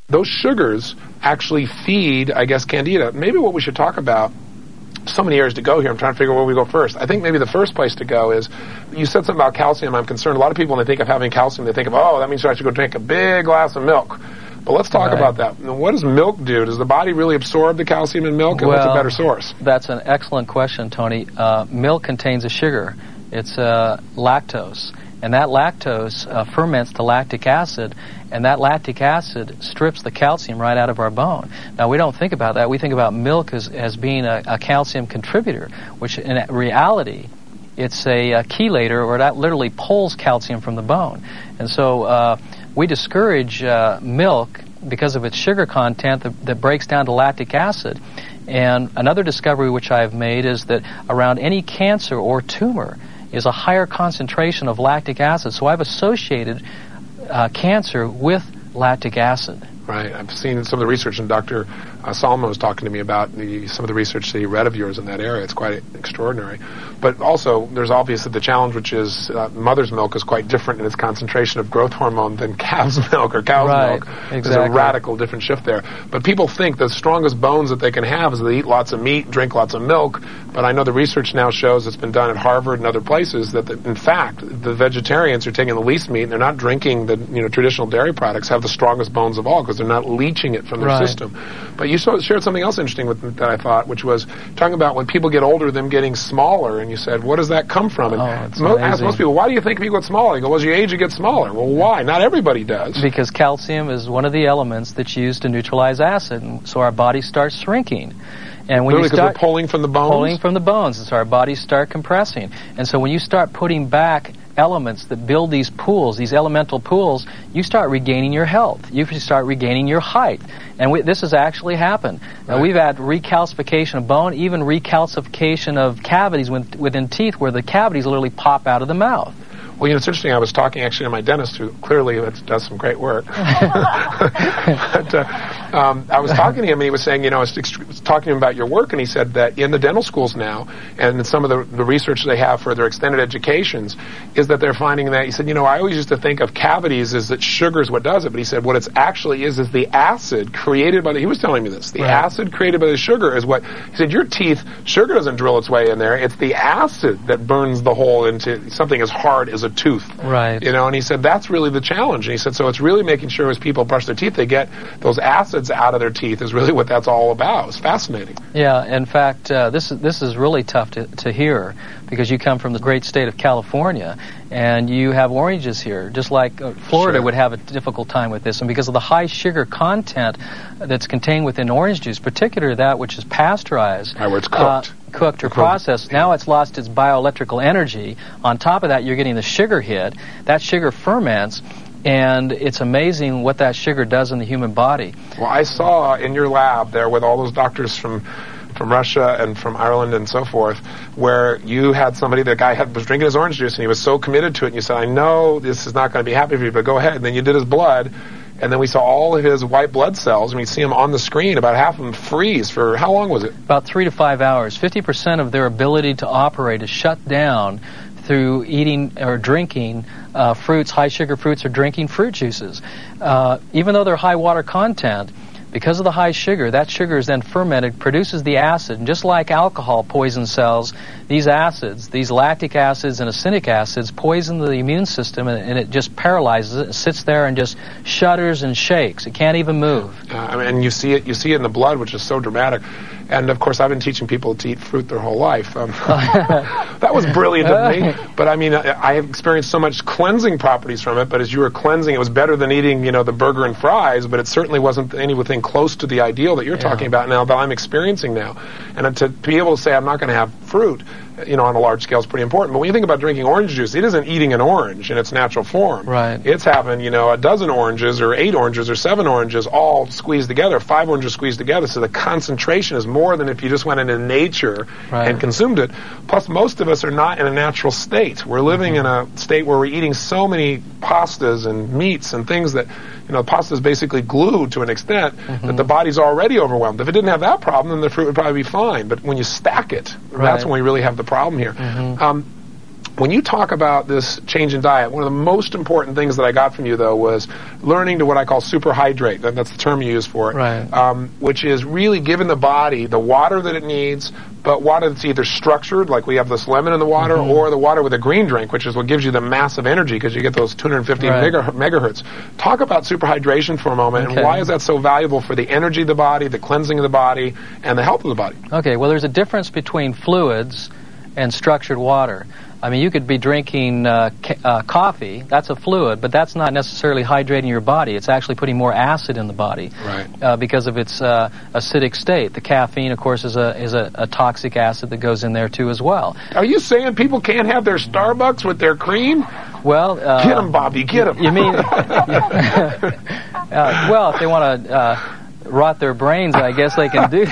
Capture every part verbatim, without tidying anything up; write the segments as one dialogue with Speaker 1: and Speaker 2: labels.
Speaker 1: those sugars actually feed, I guess, candida. Maybe what we should talk about, so many areas to go here, I'm trying to figure out where we go first. I think maybe the first place to go is, you said something about calcium. I'm concerned. A lot of people, when they think of having calcium, they think of, oh, that means I should go drink a big glass of milk. But let's talk
Speaker 2: right.
Speaker 1: about that. What does milk do? Does the body really absorb the calcium in milk, and
Speaker 2: well,
Speaker 1: what's a better source?
Speaker 2: That's an excellent question, Tony. Uh, milk contains a sugar. It's uh, lactose. And that lactose uh, ferments to lactic acid, and that lactic acid strips the calcium right out of our bone. Now, we don't think about that. We think about milk as, as being a, a calcium contributor, which in reality, it's a, a chelator, or that literally pulls calcium from the bone. And so uh, we discourage uh, milk because of its sugar content that, that breaks down to lactic acid. And another discovery which I've made is that around any cancer or tumor is a higher concentration of lactic acid. So I've associated uh, cancer with lactic acid.
Speaker 1: Right. I've seen some of the research, and Doctor Uh, Solomon was talking to me about the, some of the research that he read of yours in that area. It's quite extraordinary. But also, there's obviously the challenge, which is uh, mother's milk is quite different in its concentration of growth hormone than calf's milk or cow's
Speaker 2: right.
Speaker 1: milk.
Speaker 2: Exactly.
Speaker 1: There's a radical different shift there. But people think the strongest bones that they can have is they eat lots of meat, drink lots of milk. But I know the research now shows, it's been done at Harvard and other places, that the, in fact, the vegetarians who are taking the least meat and they're not drinking the you know traditional dairy products have the strongest bones of all, because they're not leaching it from their
Speaker 2: right.
Speaker 1: system. But you so, shared something else interesting with that I thought, which was talking about when people get older, them getting smaller, and you said, what does that come from? And
Speaker 2: oh, it's
Speaker 1: mo- ask most people, why do you think people get smaller? You go, well, as you age, you get smaller. Well, why? Not everybody does.
Speaker 2: Because calcium is one of the elements that's used to neutralize acid, and so our body starts shrinking. And when
Speaker 1: Really,
Speaker 2: you
Speaker 1: because
Speaker 2: start
Speaker 1: we're pulling from the bones?
Speaker 2: Pulling from the bones, and so our bodies start compressing. And so when you start putting back elements that build these pools, these elemental pools, you start regaining your health. You start regaining your height. And we, this has actually happened.
Speaker 1: Right.
Speaker 2: Now, we've had recalcification of bone, even recalcification of cavities within, within teeth, where the cavities literally pop out of the mouth.
Speaker 1: Well, you know, it's interesting. I was talking actually to my dentist, who clearly does some great work. but, uh, um, I was talking to him, and he was saying, you know, I was, ext- was talking to him about your work, and he said that in the dental schools now, and in some of the, the research they have for their extended educations, is that they're finding that, he said, you know, I always used to think of cavities as that sugar is what does it, but he said what it actually is is the acid created by the, he was telling me this, the
Speaker 2: right.
Speaker 1: acid created by the sugar is what, he said, your teeth, sugar doesn't drill its way in there, it's the acid that burns the hole into something as hard as a tooth.
Speaker 2: Right.
Speaker 1: You know, and he said that's really the challenge. And he said, so it's really making sure as people brush their teeth, they get those acids out of their teeth is really what that's all about. It's fascinating.
Speaker 2: Yeah, in fact, uh, this is this is really tough to, to hear, because you come from the great state of California, and you have oranges here, just like uh, Florida
Speaker 1: Sure.
Speaker 2: would have a difficult time with this. And because of the high sugar content that's contained within orange juice, particularly that which is pasteurized,
Speaker 1: Right, where it's cooked.
Speaker 2: Uh, cooked or processed, now it's lost its bioelectrical energy. On top of that, you're getting the sugar hit. That sugar ferments, and it's amazing what that sugar does in the human body.
Speaker 1: Well, I saw in your lab there with all those doctors from from Russia and from Ireland and so forth, where you had somebody, the guy had, was drinking his orange juice, and he was so committed to it, and you said, I know this is not going to be happy for you, but go ahead. And then you did his blood, and then we saw all of his white blood cells, and we see them on the screen, about half of them freeze for, how long was it?
Speaker 2: About three to five hours. fifty percent of their ability to operate is shut down through eating or drinking uh, fruits, high sugar fruits, or drinking fruit juices. Uh, even though they're high water content, because of the high sugar, that sugar is then fermented, produces the acid, and just like alcohol poisons cells, these acids, these lactic acids and acidic acids, poison the immune system, and, and it just paralyzes it. It sits there and just shudders and shakes. It can't even move.
Speaker 1: Uh, I mean, and you see it, you see it in the blood, which is so dramatic. And of course, I've been teaching people to eat fruit their whole life. Um, that was brilliant of me. But I mean, I, I have experienced so much cleansing properties from it. But as you were cleansing, it was better than eating, you know, the burger and fries. But it certainly wasn't anything close to the ideal that you're
Speaker 2: yeah.
Speaker 1: talking about now, that I'm experiencing now. And to, to be able to say I'm not going to have fruit, you know, on a large scale is pretty important. But when you think about drinking orange juice, it isn't eating an orange in its natural form.
Speaker 2: Right.
Speaker 1: It's having, you know, a dozen oranges or eight oranges or seven oranges all squeezed together, five oranges squeezed together. So the concentration is more than if you just went into nature
Speaker 2: right.
Speaker 1: and consumed it. Plus, most of us are not in a natural state. We're living mm-hmm. in a state where we're eating so many pastas and meats and things that, you know, pasta is basically glued to an extent mm-hmm. that the body's already overwhelmed. If it didn't have that problem, then the fruit would probably be fine. But when you stack it,
Speaker 2: right.
Speaker 1: that's when we really have the problem here.
Speaker 2: Mm-hmm.
Speaker 1: Um, when you talk about this change in diet, one of the most important things that I got from you, though, was learning to what I call superhydrate. That, that's the term you use for it.
Speaker 2: Right.
Speaker 1: Um, which is really giving the body the water that it needs, but water that's either structured, like we have this lemon in the water, mm-hmm. or the water with a green drink, which is what gives you the massive energy because you get those two hundred fifty right. mega, megahertz. Talk about superhydration for a moment, okay. and why is that so valuable for the energy of the body, the cleansing of the body, and the health of the body?
Speaker 2: Okay, well, there's a difference between fluids and structured water. I mean, you could be drinking uh, ca- uh, coffee, that's a fluid, but that's not necessarily hydrating your body. It's actually putting more acid in the body
Speaker 1: right.
Speaker 2: uh, because of its uh, acidic state. The caffeine, of course, is a is a, a toxic acid that goes in there, too, as well.
Speaker 1: Are you saying people can't have their Starbucks with their cream?
Speaker 2: Well, uh,
Speaker 1: get them, Bobby, get them.
Speaker 2: You mean, uh, well, if they want to uh, rot their brains, I guess they can do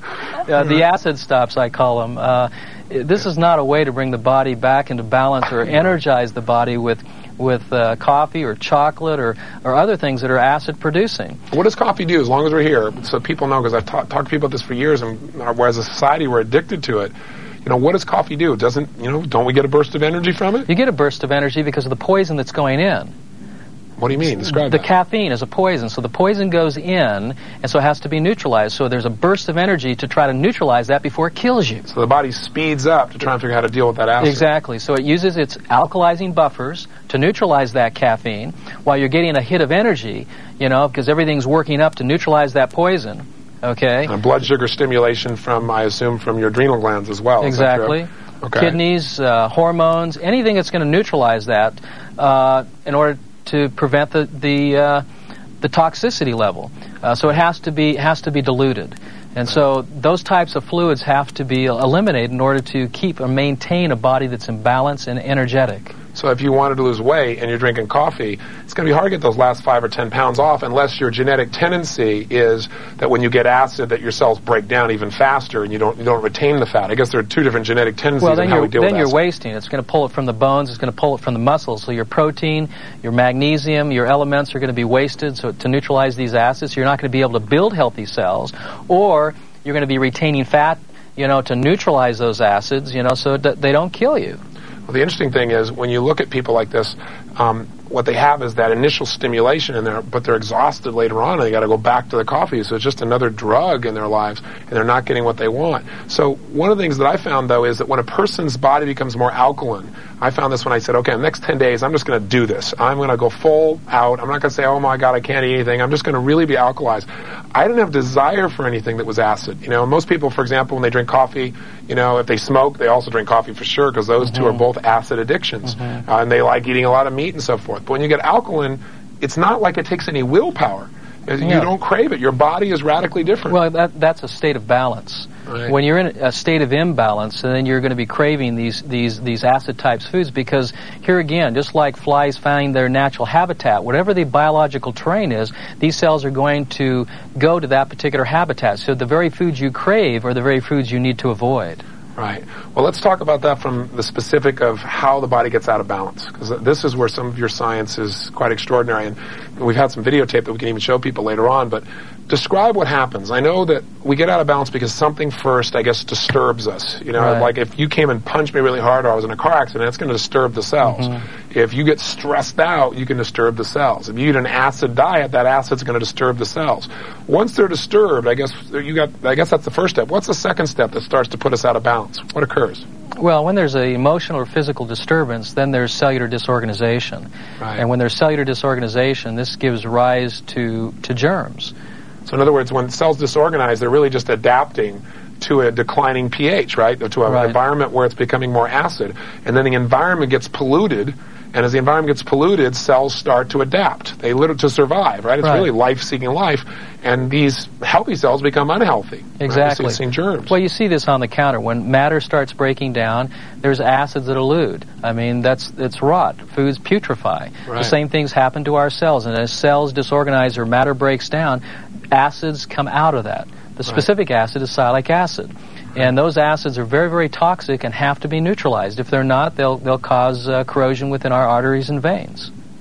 Speaker 2: uh, the acid stops, I call them. Uh, This is not a way to bring the body back into balance or energize the body with with uh, coffee or chocolate or, or other things that are acid producing.
Speaker 1: What does coffee do, as long as we're here, so people know, because I've ta- talked to people about this for years, and uh, as a society we're addicted to it. You know, what does coffee do? Doesn't, you know, don't we get a burst of energy from it?
Speaker 2: You get a burst of energy because of the poison that's going in.
Speaker 1: What do you mean? Describe
Speaker 2: the
Speaker 1: that.
Speaker 2: The caffeine is a poison, so the poison goes in, and so it has to be neutralized. So there's a burst of energy to try to neutralize that before it kills you.
Speaker 1: So the body speeds up to try and figure out how to deal with that acid.
Speaker 2: Exactly. So it uses its alkalizing buffers to neutralize that caffeine while you're getting a hit of energy, you know, because everything's working up to neutralize that poison. Okay?
Speaker 1: And blood sugar stimulation from, I assume, from your adrenal glands as well.
Speaker 2: Exactly.
Speaker 1: Okay.
Speaker 2: Kidneys, uh, hormones, anything that's going to neutralize that uh, in order to prevent the the, uh, the toxicity level. Uh, so it has to be has to be diluted. And so those types of fluids have to be eliminated in order to keep or maintain a body that's in balance and energetic.
Speaker 1: So if you wanted to lose weight and you're drinking coffee, it's going to be hard to get those last five or ten pounds off unless your genetic tendency is that when you get acid that your cells break down even faster and you don't you don't retain the fat. I guess there are two different genetic tendencies
Speaker 2: well, then
Speaker 1: in how
Speaker 2: you're,
Speaker 1: we deal
Speaker 2: then
Speaker 1: with
Speaker 2: you're
Speaker 1: acid.
Speaker 2: wasting. It's going to pull it from the bones. It's going to pull it from the muscles. So your protein, your magnesium, your elements are going to be wasted so to neutralize these acids. You're not going to be able to build healthy cells, or you're going to be retaining fat, you know, to neutralize those acids, you know, so that they don't kill you.
Speaker 1: Well, the interesting thing is when you look at people like this, um, what they have is that initial stimulation in there, but they're exhausted later on and they got to go back to the coffee. So it's just another drug in their lives and they're not getting what they want. So one of the things that I found, though, is that when a person's body becomes more alkaline, I found this when I said, okay, in the next ten days, I'm just going to do this. I'm going to go full out. I'm not going to say, oh my God, I can't eat anything. I'm just going to really be alkalized. I didn't have desire for anything that was acid. You know, most people, for example, when they drink coffee, you know, if they smoke, they also drink coffee for sure because those mm-hmm. two are both acid addictions. Mm-hmm. Uh, and they like eating a lot of meat and so forth. But when you get alkaline, it's not like it takes any willpower. You
Speaker 2: yeah.
Speaker 1: don't crave it. Your body is radically different.
Speaker 2: Well, that, that's a state of balance.
Speaker 1: Right.
Speaker 2: When you're in a state of imbalance, then you're going to be craving these these these acid types foods because here again, just like flies find their natural habitat, whatever the biological terrain is, these cells are going to go to that particular habitat. So the very foods you crave are the very foods you need to avoid.
Speaker 1: Right. Well, let's talk about that from the specific of how the body gets out of balance, because this is where some of your science is quite extraordinary, and we've had some videotape that we can even show people later on, but describe what happens. I know that we get out of balance because something first, I guess, disturbs us. You know,
Speaker 2: right.
Speaker 1: like if you came and punched me really hard or I was in a car accident, it's going to disturb the cells. Mm-hmm. If you get stressed out, you can disturb the cells. If you eat an acid diet, that acid's going to disturb the cells. Once they're disturbed, I guess you got. I guess that's the first step. What's the second step that starts to put us out of balance? What occurs?
Speaker 2: Well, when there's an emotional or physical disturbance, then there's cellular disorganization.
Speaker 1: Right.
Speaker 2: And when there's cellular disorganization, this gives rise to, to germs.
Speaker 1: So in other words, when cells disorganize, they're really just adapting to a declining pH, right? To an
Speaker 2: right.
Speaker 1: environment where it's becoming more acid. And then the environment gets polluted, and as the environment gets polluted, cells start to adapt. They literally to survive, right? It's
Speaker 2: right.
Speaker 1: really life-seeking life. And these healthy cells become unhealthy.
Speaker 2: Exactly.
Speaker 1: Right? So you see germs.
Speaker 2: Well, you see this on the counter. When matter starts breaking down, there's acids that elute. I mean, that's it's rot. Foods putrefy.
Speaker 1: Right.
Speaker 2: The same things happen to our cells. And as cells disorganize or matter breaks down, acids come out of that. The specific right. acid is sialic acid. And those acids are very, very toxic and have to be neutralized. If they're not, they'll they'll cause uh, corrosion within our arteries and veins.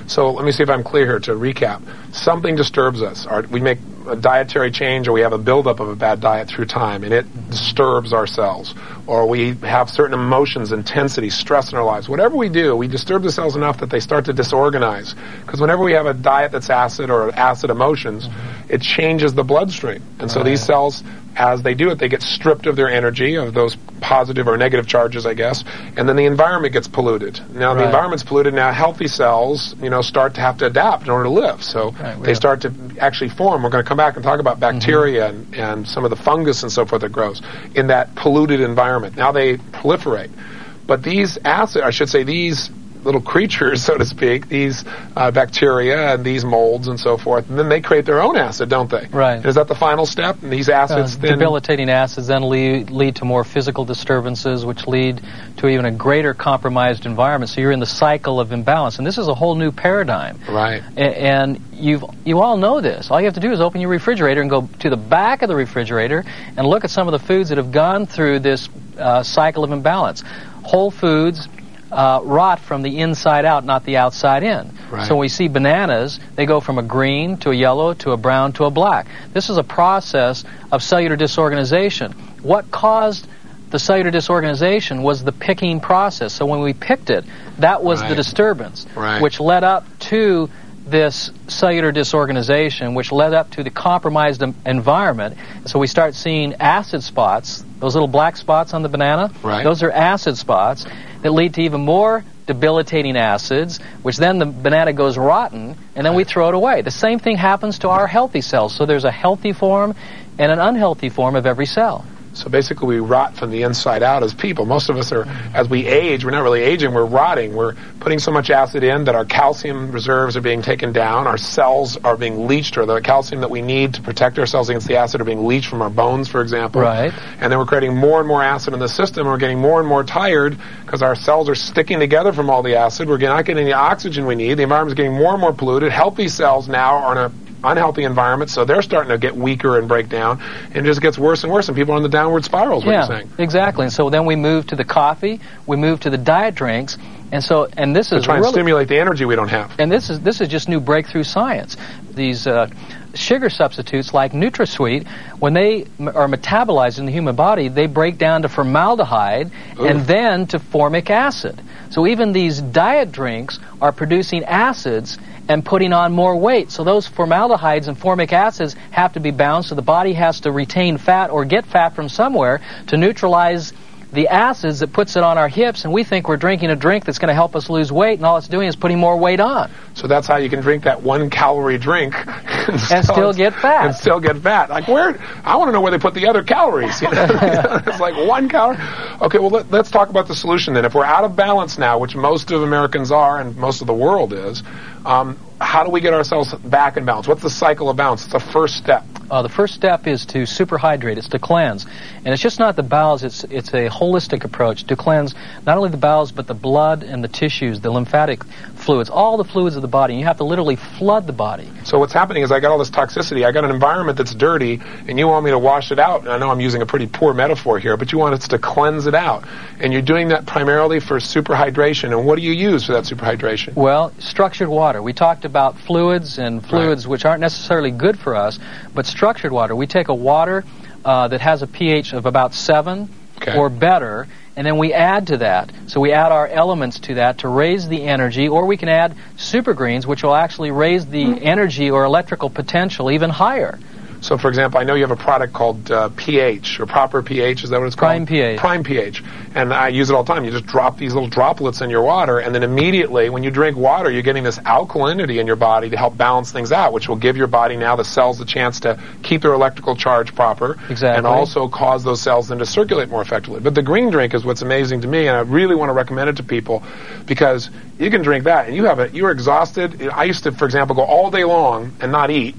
Speaker 1: So let me see if I'm clear here to recap. Something disturbs us. Our, we make a dietary change, or we have a buildup of a bad diet through time, and it disturbs our cells. Or we have certain emotions, intensity, stress in our lives. Whatever we do, we disturb the cells enough that they start to disorganize. Because whenever we have a diet that's acid or acid emotions, mm-hmm. it changes the bloodstream. And so right. these cells, as they do it, they get stripped of their energy, of those positive or negative charges, I guess, and then the environment gets polluted. Now, right. the environment's polluted. Now, healthy cells, you know, start to have to adapt in order to live. So right, they start to actually form. We're going to come back and talk about bacteria mm-hmm. and, and some of the fungus and so forth that grows in that polluted environment. Now they proliferate. But these acid, I should say, these little creatures, so to speak, these uh, bacteria and these molds and so forth, and then they create their own acid, don't they?
Speaker 2: Right.
Speaker 1: And is that the final step? And these acids
Speaker 2: uh,
Speaker 1: then...
Speaker 2: Debilitating acids then lead, lead to more physical disturbances, which lead to even a greater compromised environment. So you're in the cycle of imbalance. And this is a whole new paradigm.
Speaker 1: Right.
Speaker 2: A- and you've, you all know this. All you have to do is open your refrigerator and go to the back of the refrigerator and look at some of the foods that have gone through this uh, cycle of imbalance. Whole foods... Uh, rot from the inside out, not the outside in.
Speaker 1: Right.
Speaker 2: So when we see bananas, they go from a green to a yellow to a brown to a black. This is a process of cellular disorganization. What caused the cellular disorganization was the picking process. So when we picked it, that was
Speaker 1: right.
Speaker 2: the disturbance,
Speaker 1: right.
Speaker 2: which led up to this cellular disorganization, which led up to the compromised em- environment. So we start seeing acid spots, those little black spots on the banana,
Speaker 1: right.
Speaker 2: those are acid spots that lead to even more debilitating acids, which then the banana goes rotten, and then right. we throw it away. The same thing happens to our healthy cells. So there's a healthy form and an unhealthy form of every cell.
Speaker 1: So basically we rot from the inside out as people. Most of us are, as we age, we're not really aging, we're rotting. We're putting so much acid in that our calcium reserves are being taken down. Our cells are being leached, or the calcium that we need to protect ourselves against the acid are being leached from our bones, for example.
Speaker 2: Right.
Speaker 1: And then we're creating more and more acid in the system, and we're getting more and more tired because our cells are sticking together from all the acid. We're not getting the oxygen we need. The environment's getting more and more polluted. Healthy cells now are in a unhealthy environment, so they're starting to get weaker and break down, and it just gets worse and worse, and people are on the downward spiral, is what
Speaker 2: yeah,
Speaker 1: you're saying.
Speaker 2: Exactly. And so then we move to the coffee, we move to the diet drinks, and so, and this
Speaker 1: to
Speaker 2: is
Speaker 1: try and
Speaker 2: really,
Speaker 1: stimulate the energy we don't have.
Speaker 2: And this is this is just new breakthrough science. These uh, sugar substitutes like NutraSweet, when they m- are metabolized in the human body, they break down to formaldehyde
Speaker 1: Ooh.
Speaker 2: and then to formic acid. So even these diet drinks are producing acids and putting on more weight. So those formaldehydes and formic acids have to be bound, so the body has to retain fat or get fat from somewhere to neutralize the acids that puts it on our hips, and we think we're drinking a drink that's going to help us lose weight, and all it's doing is putting more weight on.
Speaker 1: So that's how you can drink that one-calorie drink and,
Speaker 2: and
Speaker 1: still,
Speaker 2: still get fat.
Speaker 1: And still get fat. Like, where? I want to know where they put the other calories. You know? It's like one calorie. Okay, well, let, let's talk about the solution then. If we're out of balance now, which most of Americans are and most of the world is, um, how do we get ourselves back in balance? What's the cycle of balance? It's the first step.
Speaker 2: Uh, the first step is to superhydrate. It's to cleanse. And it's just not the bowels. It's it's a holistic approach to cleanse not only the bowels, but the blood and the tissues, the lymphatic fluids, all the fluids of the body. And you have to literally flood the body.
Speaker 1: So what's happening is I got all this toxicity. I got an environment that's dirty, and you want me to wash it out. And I know I'm using a pretty poor metaphor here, but you want us to cleanse it out. And you're doing that primarily for superhydration. And what do you use for that superhydration?
Speaker 2: Well, structured water. We talked about fluids and fluids
Speaker 1: right.
Speaker 2: which aren't necessarily good for us, but structured water. We take a water uh, that has a pH of about seven
Speaker 1: okay.
Speaker 2: or better, and then we add to that. So we add our elements to that to raise the energy, or we can add super greens, which will actually raise the mm-hmm. energy or electrical potential even higher.
Speaker 1: So, for example, I know you have a product called uh, pH, or proper pH, is that what it's called?
Speaker 2: Prime pH.
Speaker 1: Prime pH. And I use it all the time. You just drop these little droplets in your water, and then immediately, when you drink water, you're getting this alkalinity in your body to help balance things out, which will give your body now, the cells, the chance to keep their electrical charge proper.
Speaker 2: Exactly.
Speaker 1: And also cause those cells then to circulate more effectively. But the green drink is what's amazing to me, and I really want to recommend it to people, because you can drink that, and you have it, you're exhausted. I used to, for example, go all day long and not eat.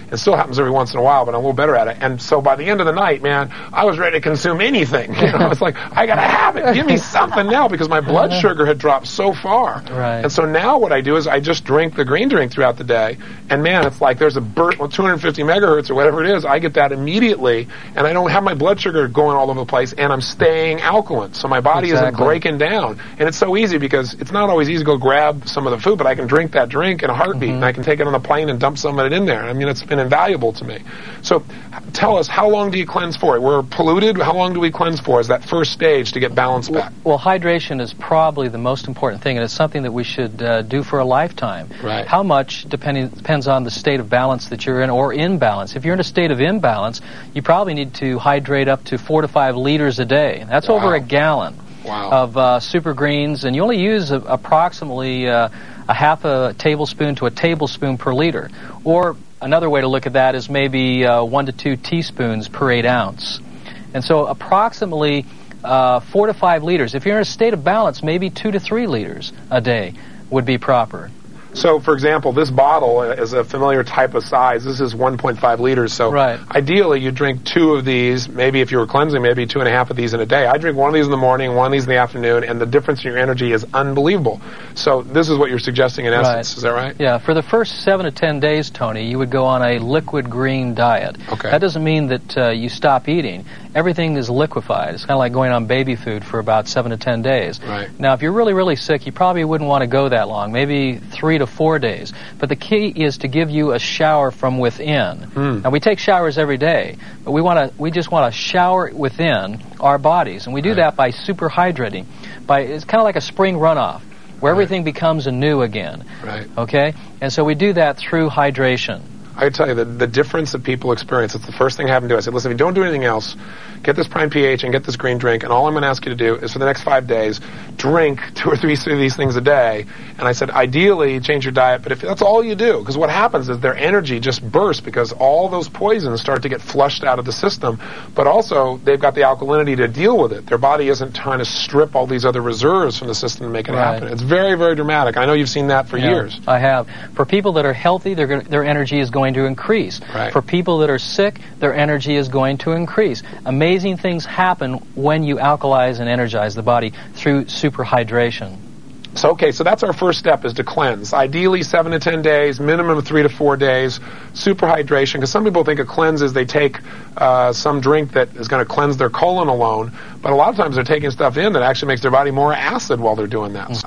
Speaker 1: It still happens every once in a while, but I'm a little better at it. And so by the end of the night, man, I was ready to consume anything. You know, I was like, I gotta have it. Give me something now, because my blood sugar had dropped so far.
Speaker 2: Right.
Speaker 1: And so now what I do is I just drink the green drink throughout the day, and man, it's like there's a burst, well, two hundred fifty megahertz or whatever it is. I get that immediately, and I don't have my blood sugar going all over the place, and I'm staying alkaline, so my body
Speaker 2: Exactly.
Speaker 1: isn't breaking down. And it's so easy, because it's not always easy to go grab some of the food, but I can drink that drink in a heartbeat, mm-hmm. and I can take it on the plane and dump some of it in there. I mean, it's been invaluable to me. So tell us, how long do you cleanse for? We're polluted. How long do we cleanse for as that first stage to get balance back?
Speaker 2: Well, well, hydration is probably the most important thing, and it's something that we should uh, do for a lifetime.
Speaker 1: Right.
Speaker 2: How much depending depends on the state of balance that you're in, or imbalance. If you're in a state of imbalance, you probably need to hydrate up to four to five liters a day. That's
Speaker 1: Wow.
Speaker 2: over a gallon
Speaker 1: wow.
Speaker 2: of uh, super greens, and you only use a, approximately uh, a half a tablespoon to a tablespoon per liter. Or another way to look at that is maybe uh, one to two teaspoons per eight ounce. And so approximately uh, four to five liters. If you're in a state of balance, maybe two to three liters a day would be proper.
Speaker 1: So, for example, this bottle is a familiar type of size. This is one point five liters. So,
Speaker 2: right.
Speaker 1: ideally, you drink two of these. Maybe if you were cleansing, maybe two and a half of these in a day. I drink one of these in the morning, one of these in the afternoon, and the difference in your energy is unbelievable. So, this is what you're suggesting in essence.
Speaker 2: Right.
Speaker 1: Is that right?
Speaker 2: Yeah. For the first seven to ten days, Tony, you would go on a liquid green diet.
Speaker 1: Okay.
Speaker 2: That doesn't mean that uh, you stop eating. Everything is liquefied. It's kind of like going on baby food for about seven to ten days.
Speaker 1: Right.
Speaker 2: Now, if you're really, really sick, you probably wouldn't want to go that long, maybe three to four days. But the key is to give you a shower from within.
Speaker 1: Mm.
Speaker 2: Now, we take showers every day, but we want to. We just want to shower within our bodies, and we do
Speaker 1: right.
Speaker 2: that by super hydrating. By it's kind of like a spring runoff, where
Speaker 1: right.
Speaker 2: everything becomes anew again.
Speaker 1: Right.
Speaker 2: Okay, and so we do that through hydration.
Speaker 1: I tell you, the, the difference that people experience, it's the first thing I have them do. I said, listen, if you don't do anything else, get this Prime pH and get this green drink, and all I'm going to ask you to do is for the next five days, drink two or three of these things a day. And I said, ideally, change your diet, but if that's all you do, because what happens is their energy just bursts because all those poisons start to get flushed out of the system, but also they've got the alkalinity to deal with it. Their body isn't trying to strip all these other reserves from the system to make it
Speaker 2: Right.
Speaker 1: happen. It's very, very dramatic. I know you've seen that for
Speaker 2: Yeah,
Speaker 1: years.
Speaker 2: I have. For people that are healthy, their their energy is going to increase.
Speaker 1: Right.
Speaker 2: For people that are sick, their energy is going to increase. Amazing things happen when you alkalize and energize the body through superhydration.
Speaker 1: So, okay, so that's our first step, is to cleanse. Ideally, seven to ten days, minimum three to four days. Superhydration, because some people think a cleanse is they take uh, some drink that is going to cleanse their colon alone, but a lot of times they're taking stuff in that actually makes their body more acid while they're doing that.